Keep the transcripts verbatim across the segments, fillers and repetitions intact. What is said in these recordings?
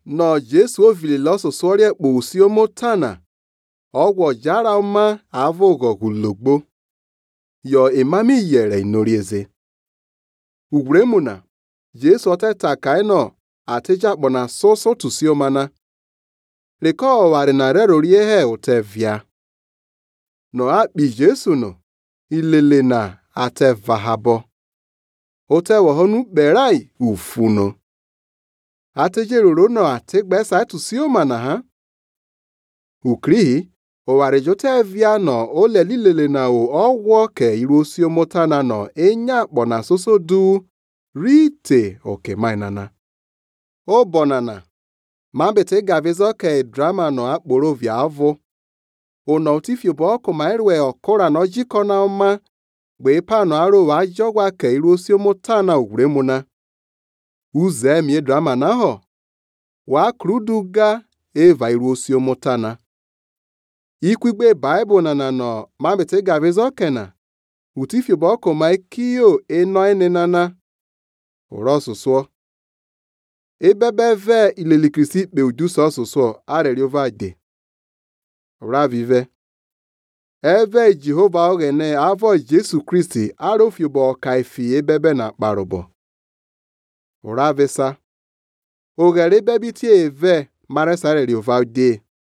no Jesu ovili loso sorie kpo usio motana. Ogwo jara uma avogo gulogbo. Yo imami yere inorieze. Ugwuremuna, Jesu oteta kaino atija bona soso tusio mana. Reko wari na rero riehe utevia. No akpi Jesu no, ilele na ate vahabo. Ote wahonu berai ufuno. Ate jeruro no ate gbesa tusio mana ha. Ukrihi, o wari jote via no ole lilele na o ogwo ke irosio motana no enya bona soso du rite oke mainana. O bonana. Mambete gavizo ke drama no akporo via avo. O no tifio boko mairwe okora no jikona oma. Gbe pa no aro wa jogwa ke irosio motana ugwuremuna. Uze mi drama na ho. Wa kruduga eva irosio motana. Ikwigbe Bible na na no mambete gavizo kena. Utifio boko maikio eno enenana. Orosuso. Ebebe ve ileli Kristi be uduso soso areri ovade. Ravive. Eve Jehova ogene avo Jesu Kristi arofiobo kaifi ebebe na kparobo. Ravesa. Ogere bebiti eve maresa areri ovade.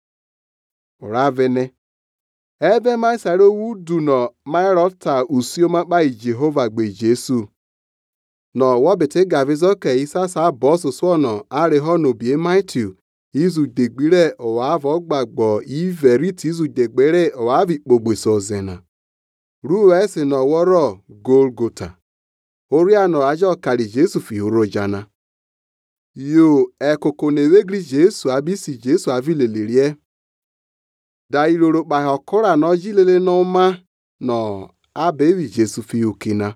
Ravene. Eve maisaro wudu no mairota usioma by Jehova gbe Jesu. No wobete gavizo ke isa sa boso so no are ho no bie Matthew izu degbire o avo gbagbo I verity izu degbere o avi gbogbeso zena. Ruwe se no woro Golgotha. Oria no ajo kali Jesu fi urojana. Yo ekoko newegri Jesu abisi Jesu avilelerie. Da iroro pa okora no jilele no ma no abewi Jesu fi ukina.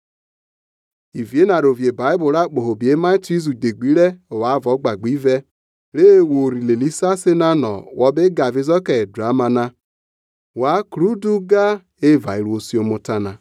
Ivie na rovie Bible ra kpo bie Matthew izu degbire o avo gbagbo ive. Re wo rilelisa sena no wobe gavizo ke drama na. Wa kruduga eva irosio motana.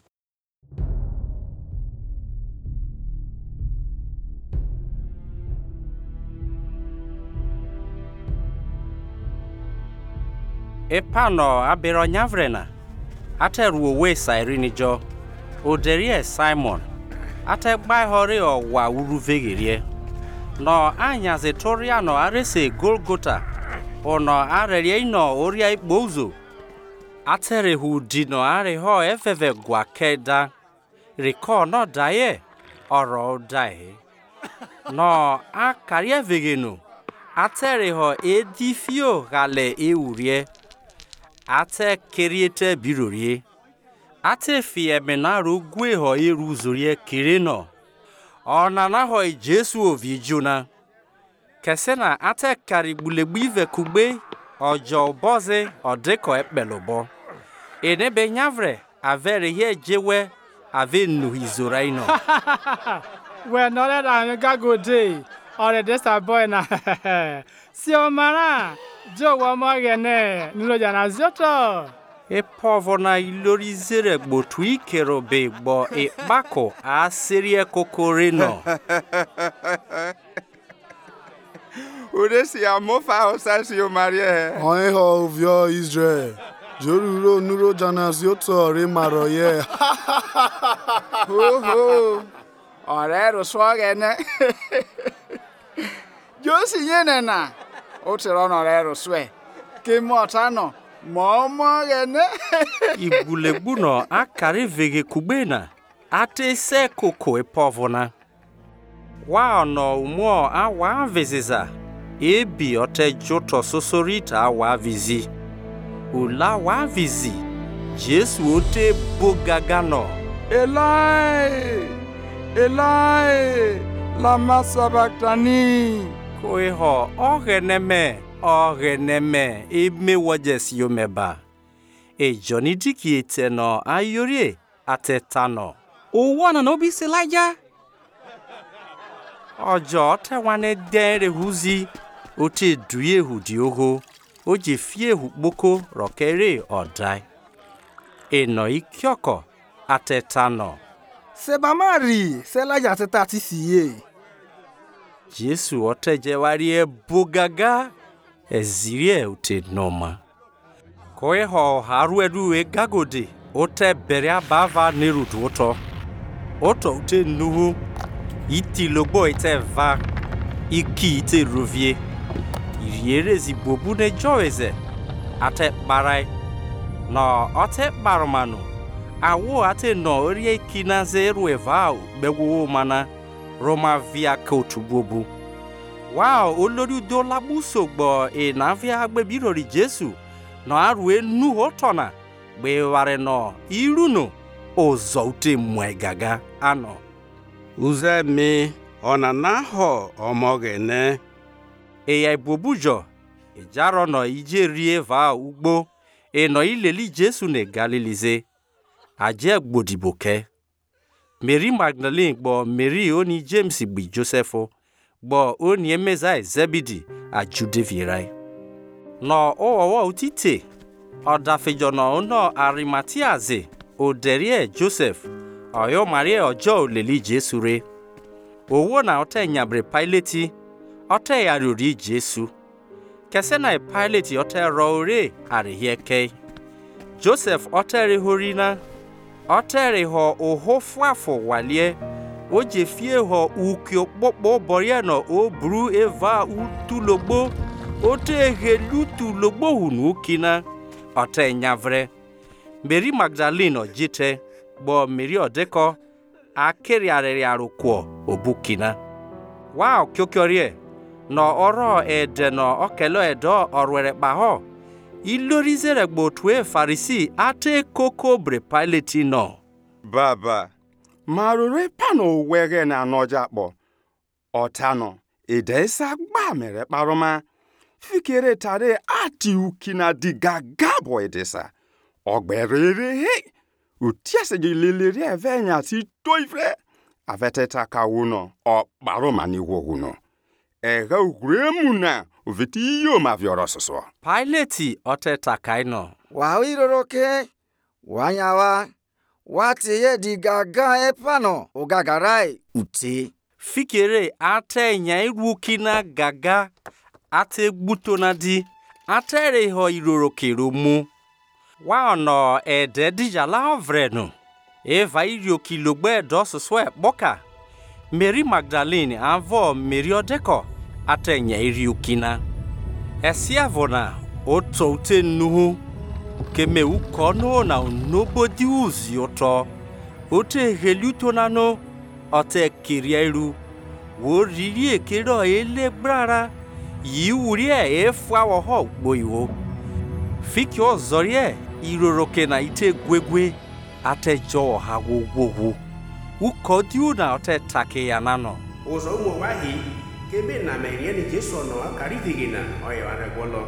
Epano abiro nyavrena. Ate ruwe sairini jo. Oderie Simon. Ate gbai hori o wa uru vegerie. No anya zetoria no arese Golgotha. Ono arerie ino oria ikbozo. Atere hudi no are ho efeve gwa keda. Riko no daye. Oro daye. No akarie vegeno. Atere ho edifio gale eurie. Ate keriete birorie. Ate fie menaru gwe ho iruzurie kirino. Ona na ho Jesu ovijuna. Kesena ate karibulebwive kugbe ojo boze odeko ekpelobo. Enebe nyavre avere ye jewe ave nu hizoraino. We no let am go day or this boy na. Si o mara jo wa mo gene nulo jana zoto. E povo na ilorizere gbotu ikerobe gbo e bako a serie kokorino. Uresi amofa osasi o marie. Oye ho vio Israel. Joruro nuro jana zoto re maroye. Ho ho. Orero swagene. Josi yene na. Otero no orero swe. Ke motano. Mama gene. Ibulegbu no akari vege kubena. Ate se koko e povona. Wa no umo awa viziza. Ebi ote joto sosorita awa vizi. Ula wa vizi. Jesu ote bogagano. Elai. Elai. Lama sabachthani. Koeho ogeneme. Ogeneme ime wajes yomeba. E Johnny Diki eteno ayorie atetano. O wana no bisi Elijah. Ojo te wane dere huzi. Ote duye hudi oho. Oje fie hukboko rokere odai. E no ikyoko atetano. Sebamari se Elijah ateta ti siye. Jesu otejewari bugaga ezirie ute noma. Koe ho haruedu e gagode ote beria bava nerudu oto. Oto ute nuhu iti logbo ite va iki ite rovie. Iriere zibobu ne joeze ate barai no ote baromanu awo ate no orie kinaze rueva bewo mana Roma via kotubobu. Wow, olori do labuso gbo e na via agbebiro ri Jesu no arue nu hotona gbe ware no iruno ozo ute mwegaga ano. Uze mi onana ho omogene. E ya bobujo e jaro no ije rie va ugbo e no ileli Jesu ne Galilize. Aje gbodiboke. Mary Magdalene gbo Mary oni James gbi Josepho gbo oni emeza Zebedi a Judevirai. No owo utite odafejo no no Arimatiaze oderie Joseph oyo Maria ojo leli Jesu re. Owo na ote nyabre Pilate ote yaruri Jesu. Kese na Pilate ote roure arihieke. Joseph ote rehorina otere ho ohofuafo walie oje fie ho ukio popo borie no obru eva utulogbo ote helutu logbo hunu kina ote nyavre. Mary Magdalene ojite bo Mary odeko akeri arere arukwo obukina. Wow kyokyorie no oro ede no okelo edo orwere baho ilorizere gbotwe Farisi ate koko bre Pilate no. Baba, marure pano wege na noja kpo. Otano, edesa gba mere paroma. Fikere tare ati ukina di gagabo edesa. Ogberere he. Utiase jililiri evenya si toifre. Avete taka uno, o paroma ni woguno. Ega ugremuna. Uviti iyo mavioro soso. Pilate ote takaino. Wa iroroke. Wanyawa. Wati ye di gaga epano. Ogagarai. Uti. Fikere ate nyairu kina gaga. Ate gbutona di. Ate reho iroroke romu. Wa ono ede dijala ovrenu. Eva irio kilogbe doso swe boka. Mary Magdalene avo Mary odeko. Ate nyairi ukina. Esiavona oto ute nuhu. Keme ukono na nobody uzi oto. Ote heluto nano. Ote kiriairu. Woriri ekero ele brara. Yiurie efwa woho boiwo. Fikyo zorie iroroke na ite gwegwe. Ate jo ha wowo. Ukodiu na ote take ya nano. Ozo umo wahi. Kebe na meriye ni Jesu no akari vigina oye wane golo.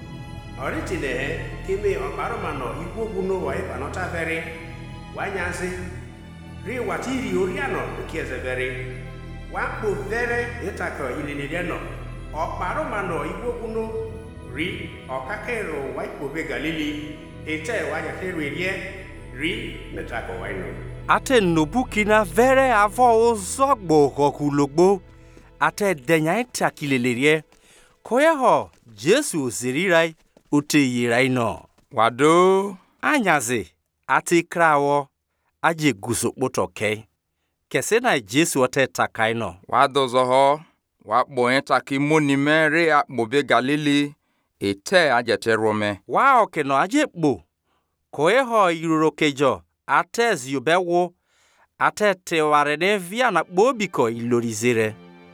Oriti nehe kebe oparoma no igwogu no wa ipa nota veri. Wanyansi. Ri watiri oriano ukieze veri. Wakpo vere itako ililiriano. Oparoma no igwogu no ri okakero waipo be Galili. Ete wanyakeru erie ri metako waino. Ate nobukina vere avo ozogbo kokulogbo. Ate denya ita kilelerie. Koye ho, Jesu zirirai ute yirai no. Wado. Anyaze, ate krawo, aje guso botoke. Kese na Jesu ote takai no. Wado zoho, wakbo entaki moni mere akbobe Galili, ete ajete rome. Wa oke no aje bo. Koye ho irurokejo, ate ziobewo, ate tewarene via na bobiko ilorizere.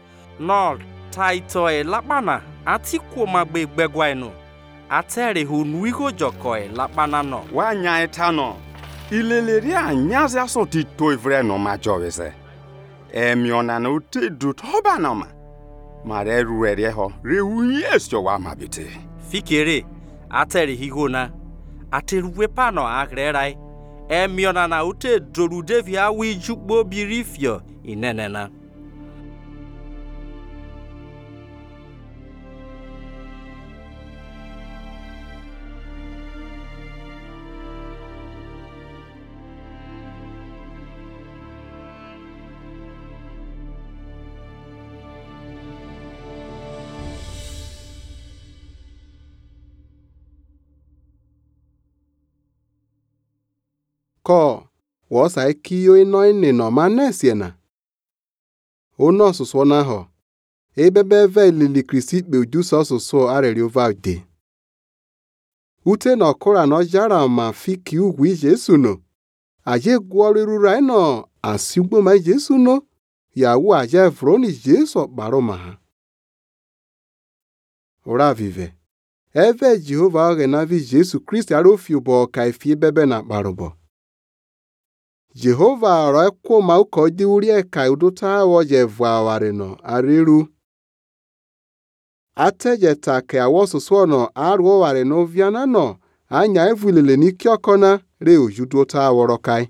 No taito e lapana ati kwoma gbe gbegwaino atere hunuigo joko e lapana no Wanya etano ilelere anyaze aso ti toivre no majowese emiona no te du toba no ma mare ruere ho rewuye so wa mabite Fikere atere higona ateruwe pano agrerai emiona na ute doru devia wi jukbo birifio inenena. ko wo sai kiyo ino ine no manesiena ono suso na ho ebebe ve lili Kristi pe oju so suso areri over de ute no kora no jara ma fiki ugwi Jesu no aje gworiru rai no asiugbo ma Jesu no yawo aje vroni Jesu baroma ha ora vive eve Jehova oge na vi Jesu Kristi arofi ubo ka ifi bebe na barobo Jehova ro ekwo ma uko di uri e ka udota wo je vwa ware no ariru ateje ta ke awo soso no arwo ware no viana no anya evulele ni kiokona re ojudo ta woro kai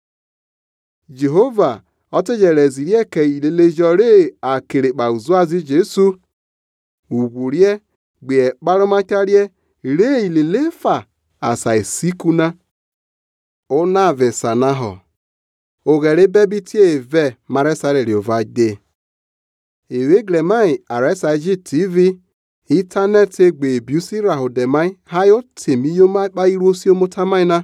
Jehova oteje rezirie ke ilele jore akere pa uzuazi Jesu ugurie gbe paromatarie re ilele fa asa isikuna ona vesana ho ogere bebi ti eve maresare riovade ewe glemai aresaji T V internet egbe biusi rahodemai hayo temiyo mai pa irosi omotamaina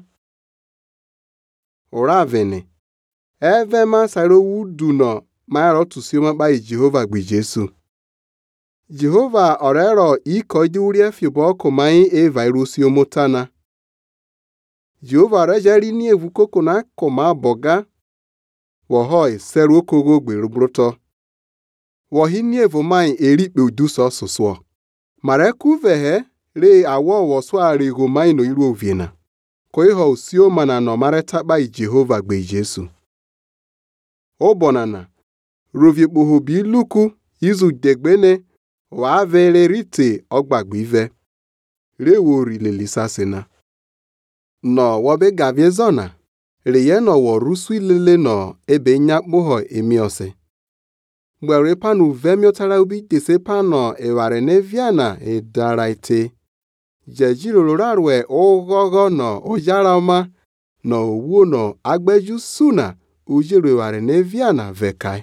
ora vene eve ma saro wudu no ma ro tusi ma pa Jehova gbe Jesu Jehova orero iko di uri efibo ko mai e virusi omotana Jehova rejeri ni evu koko na koma boga wohoi seru kogo gbe rubroto wohi ni evu mai eri pe uduso soso mareku vehe re awo wo so arego mai no iru oviena ko iho usio mana no mareta ba Jehova gbe Jesu obonana rovie boho bi luku izu degbene wa vere rite ogbagbe ive rewo rilelisa sena no wobe gavie zona reye no wo rusu ilele no ebe nyakpoho emiose gbere panu vemiotara ubi dese pano eware neviana edaraite jejiro rarwe ogogo no ojarama no owo no agbeju suna ujiro eware neviana vekai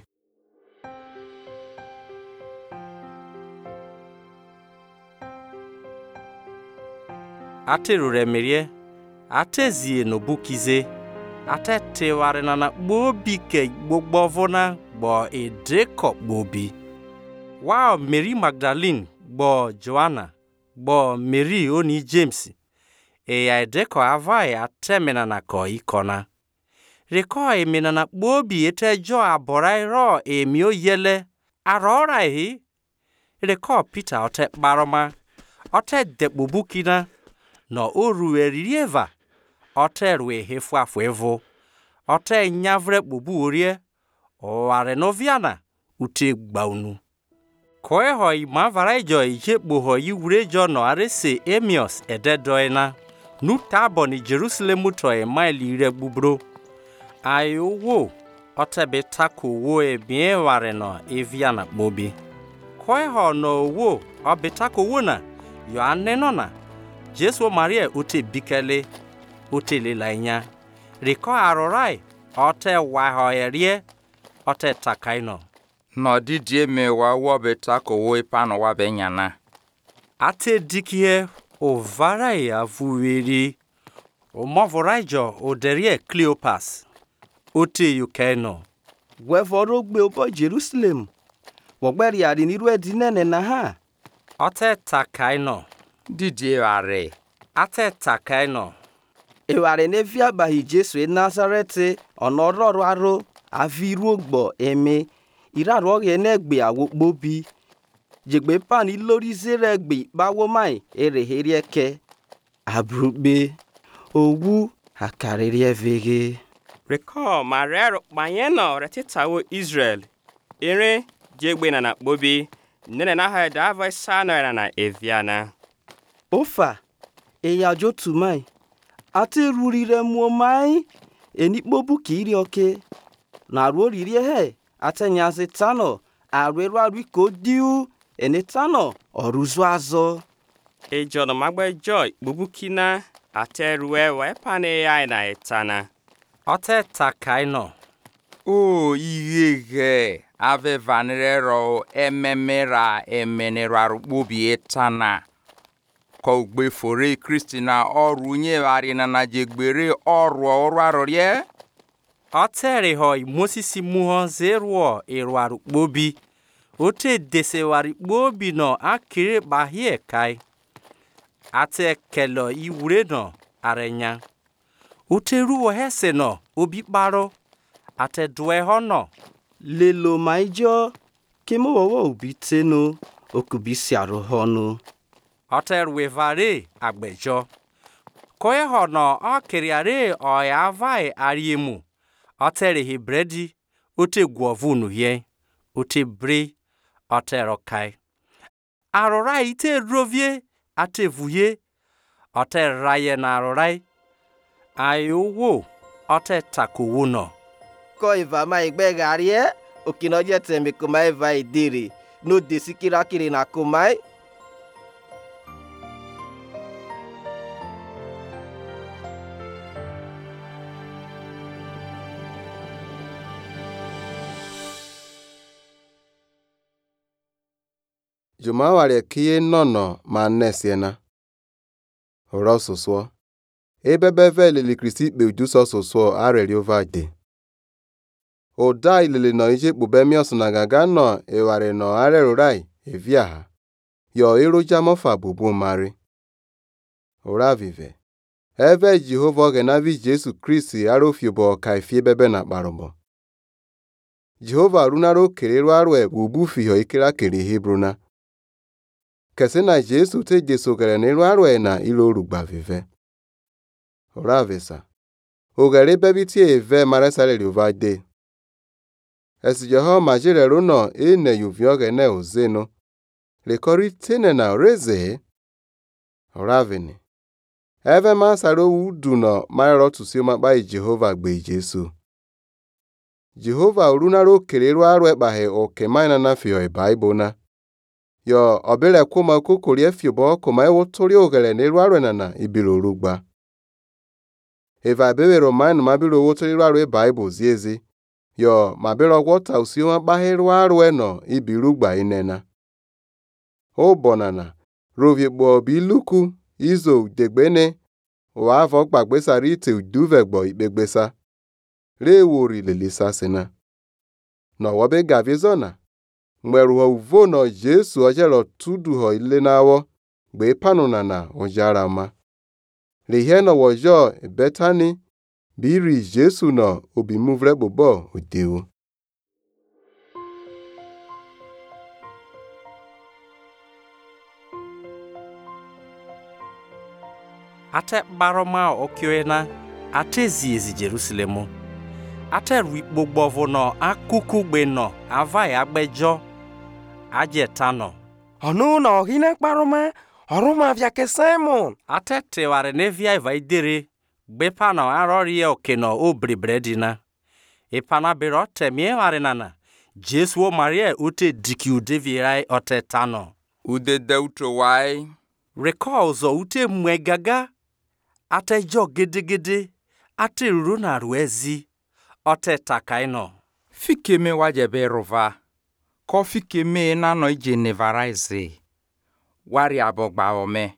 aterure merie atezie no bukize atete ware na na bobi ke gbogbo vona gbo edeko bobi wow Mary Magdalene gbo Joanna gbo Mary oni James e ya edeko avai atemena na ko ikona reko emena na bobi etejo aborai ro emi oyele arora hi reko Peter ote baroma ote debubukina no oru eririeva oterwe hefu afwevo ote nyavre bubu orie oware noviana ute gbaunu koe hoi mavaraijo ije boho iwurejo no arese Emios ededoina nutabo ni Jerusalem to e maili ire gbubro ayowo otebe tako wo e bien ware no eviana bobi koe ho no wo obetako wona yo anenona Jesu Maria ute bikele ute lelainya riko arorai ote wahoyerie ote takaino no didie me wa wo betako wo ipano wa benyana ate dikie ovarai avuweri omovoraijo oderie Cleopas ute yukeno weforo gbe obo Jerusalem wogberi ari niru edinene na ha ote takaino didie are ate takaino eware nevia bahi Jesu e Nazareth onororo aro aviru ogbo eme iraru oge negbe awo bobi jegbe pani lori zere gbe bawo mai erehere eke abrugbe owu akariri evege Recall marero banyeno retitawo Israel ere jegbe na na bobi nene na ha da va sana na eviana ofa eya jotu mai ate rurire mu mai enikpobu kiri oke na ruoriri he atenyazi tano arweru ariko diu enetano oruzu azo ejo no magbe joy bubukina ateruwe we pane ya na etana ote takaino o igege ave vanrero ememera emenera bobi etana ko ugbe fore Kristi na ọrụ nye ghara na na jegbere ọrụ ọrụ arọrie Otere hoi Moses muho zeruo irwaru bobi. Ote desewari bobi no akire bahie kai. Ate kelo iwure no arenya. Ote ruo hese no obi baro. Ate dwe hono. Lelo maijo kemo wowo ubi teno okubisi arohono. Ote ruevare agbejo. Koye hono okiriare oyavai ariemu. Otere hibredi, ote guovunu ye, ote bre, ote rokai. Arorai ite rovie, ate vuye, ote raye na arorai. Ayowo, ote takuwuno. Ko iva ma igbe garie, okinoje teme kuma iva idiri, no desikira kiri na kumai. Juma wale kie nono ma nesiena. Oro soso. Ebebe vele li Kristi be ujuso soso areli ovade. Oda ilele no ije bube mi osuna gaga no eware no arelu rai evia ha. Yo eroja mofa bubu mari. Ora vive. Eve Jehova genavi Jesu Kristi arofiobo kaifie bebe na barobo. Jehova runaro kereru arwe bubu fiho ikira kere Hebruna. Kese na Jesu te Jesu kere n'iru arwe na ilo rugba vive. Ora vesa. Ogere bebiti eve maresale liovade. Esi Jeho majire runo ene yuvioge ne ozeno. Lekori tene na reze. Ora vini. Eve masaro udu no marero tusio makba Jehova gbe Jesu. Jehova urunaro kereru arwe bahe oke maina na fio e Bible na. Yo obere kwoma kokori efiobo koma ewotori ogere n'iru arwe na na ibilo rugba. Eva bebe Roman mabilo wotori arwe Bible ziezi. Yo mabilo wota usio baheru arwe no ibirugba inena. O bonana. Rovie bo biluku izo degbene. O avo gbagbesa rite uduvegbo ikbegbesa. Re wori lelisa sena. No wabe gavizona. Mweruho uvo no Jesu ojelo tuduho ile nawo. Gbe panuna na ojarama. Lehe no wojo betani. Biri Jesu no obi muvre bobo odeu. Ate baroma okioena. Ate ziezi Jerusalemu. Ate rikbogbovo no akuku gbe no avai agbejo. Ajetano. Onu no hine kparoma. Oruma viake Simon. Ate teware nevia eva idere. Gbepa no arori oke no obribredina. Epana bero temie warinana. Jesu o Maria ute diki udevirai ote tano. ude deutro wai. Recall zo ute mwegaga. Ate jo gede gede. Ate runa ruezi. Ote takaino. Fikeme wajebe rova. Ko fikeme na no ije nevaraize. Wari abogba ome.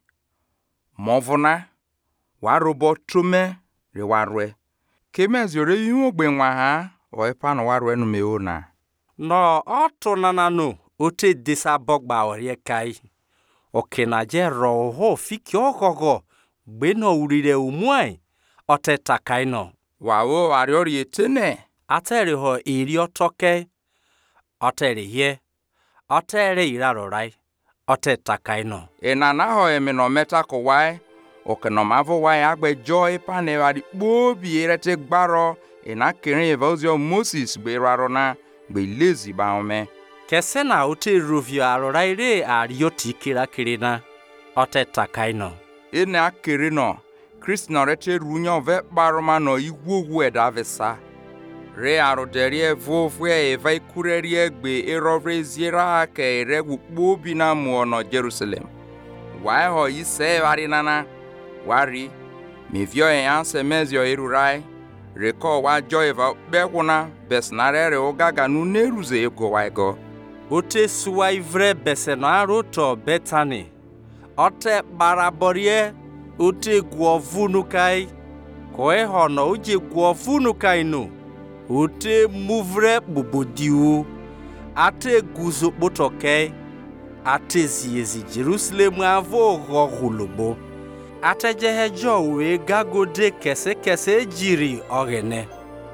Movuna. Warobo trume rewarwe. Keme ziore yu ogbe nwa ha. Oepa no warwe no meona. No oto nanano. Ote disa bogba orie kai. Oke na je roho fiki ogogo. Beno urire umuai. Ote takaino. Wawo wariori etene. Atere ho iri otoke. Otere hie. Otere irarorai. Ote takaino. Enana ho emino meta ko wai. Oke no mavo wai agbe joy pane wadi bobi erete gbaro. Ena kirin evozio Moses gbe rarona. Gbe lezi ba ome. Kese na ote ruvio arorai re arioti kira kirina. Ote takaino. Ene akiri no. Chris no rete runyo ve baroma no igwogu edavesa. Re aroderie vovwe eva ikurerie gbe erovre zira ke eregu bobi na muono Jerusalem. Wai ho ise wari nana. Wari. Mivyo e yanse mezio erurai. Reko wa joeva bekuna besnarere ogaga nu neruze ego waigo. Ote suwa ivre beseno aroto betani. Ote baraborie ute guovunu kai. Koe hono uje guovunu kai no. Ute muvre bubodiu. Ate guzo botoke. Ate ziezi Jerusalem avo rogulobo. Ate jehejo we gagode kese kese jiri ogene.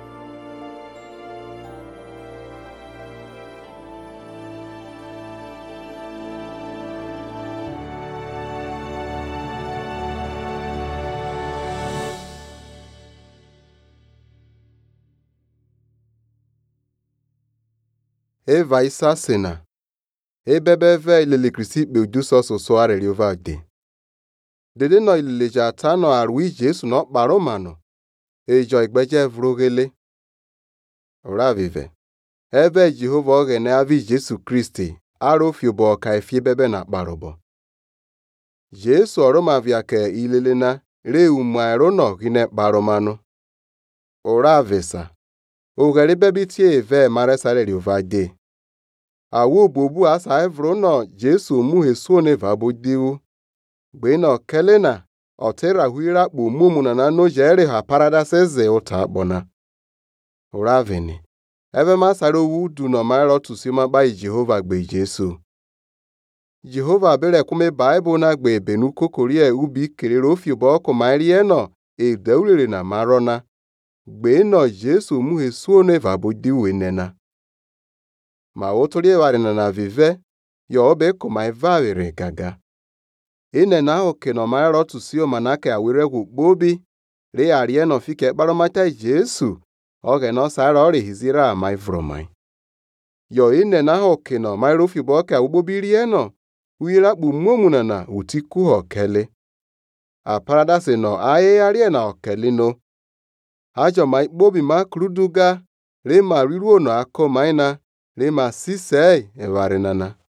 Eva isa sena. Ebebe ve ilele krisi pe oju soso so arere over de. Dede no ilele jata no arui Jesu no paro mano. Ejo igbeje vrogele. Ora vive. Ebe Jehova ogene avi Jesu Kristi. Aro fiobo ka efie bebe na parobo. Jesu oroma via ke ilele na re umairo no gine paromano. Ora vesa. Ogari bebi tie ve mare sare over de. Awo bobu asa evro no Jesu mu hesu ne vabo diu. Gbe no kelena otera huira kpo mumu na no jere ha paradise ze ota bona. Ora veni. Eve masaro wudu no mairo tusima ba Jehova gbe Jesu. Jehova bere kume Bible na gbe benu kokori e ubi kerero fiobo ko mairi e no e deulere na marona. Gbe no Jesu mu hesu ne vabo diu enena. Ma otori eware na na vive, yo obe kuma evawere gaga. Ine na oke no mairo tusio manake awire gbobi, re arie no fike baromata Jesu, oge no sara ore hizira amai vromai. Yo ine na oke no mairo fibo oke awbobi rie no, uira bu momuna na utiku okele. A paradise no aye arie na okele no. Ajo mai bobi ma kruduga, re ma riruo no ako maina, Rema sisei evarenana.